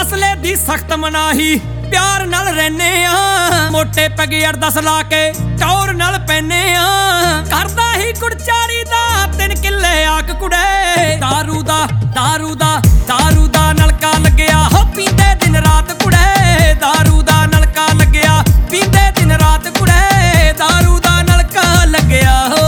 मसले दी सख्त मनाही प्यार नाल रहने आ मोटे पैगे 8-10 ला के टौर नाल पैने आ करदा ही कुड़चारी दा 3 किले आक कुड़े दारू दा नलका लग्या हो पींदे दिन रात कुड़े दारू दा नलका लग्या पींदे दिन रात कुड़े दारू दा नलका लग्या हो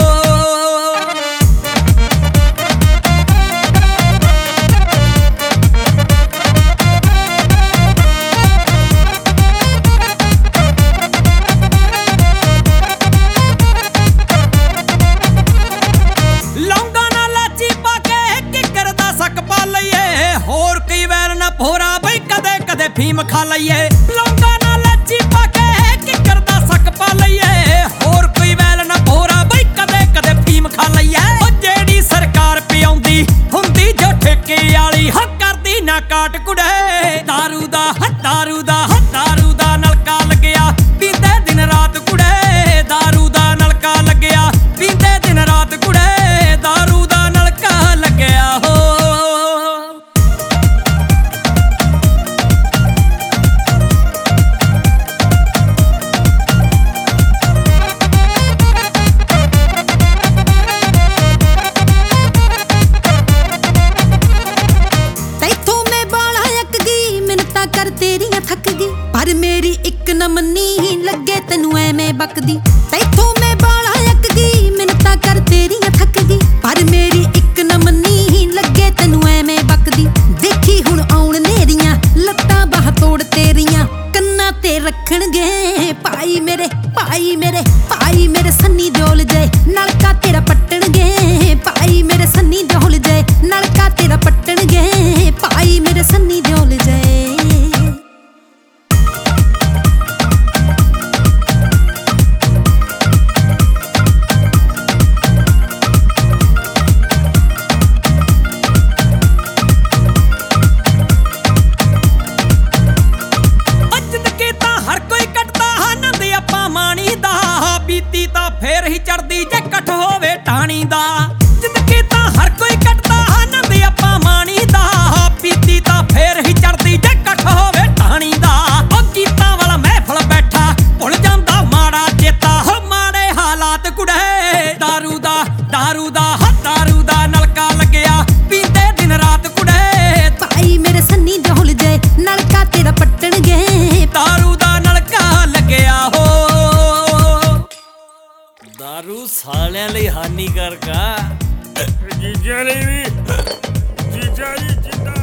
फीम खा लईए लौंगा ना लाची पाके किकर दा सक पा लईए होर कोई वैल ना भोरा बई कदे कदे फीम खा लईए ओ जेड़ी सरकार पियाउंदी हुंदी जो ठेके वाली हो करदी ना काट कुड़े दारू दा नलका लग्या पींदे दिन रात कुड़े दारू दा नलका लग्या पींदे दिन रात कुड़े दारू दा नलका लग्या हो पर मेरी एक न मन्नी लगे तेनू एवें बकदी तैथों मैं बाला अक गई मिन्नतां कर तेरियां थक गई पर मेरी एक न मन्नी लगे तेनू एवें बकदी देखी हुण आउण नेरियां लत्तां बाह तोड़ तेरियां कन्नां ते रखणगे भाई मेरे सन्नी डोल जाए नलका तेरा पट्टणगे भाई मेरे सन्नी डोल जाए नलका तेरा पट्टणगे भाई मेरे सन्नी डोल जाए फेर ही चढ़दी जे कठ होवे टाणी दा जिंदगी तां हर कोई कटदा आनंद आपां माणी दा पीती तां फेर ही चढ़दी जे कठ होवे टाणी दा ओ गीतां वाला महफल बैठा भुल जांदा माड़ा चेता हो माड़े हालात कुड़े दारू दा नलका लग्या पींदे दिन रात कुड़े भाई मेरे सन्नी डोल जाए नलका तेरा पट्टणगे दारू दा नलका लग्या हो दारू सालियां लई हानिकारक आ जीजा लई भी जीजा जी जिंदा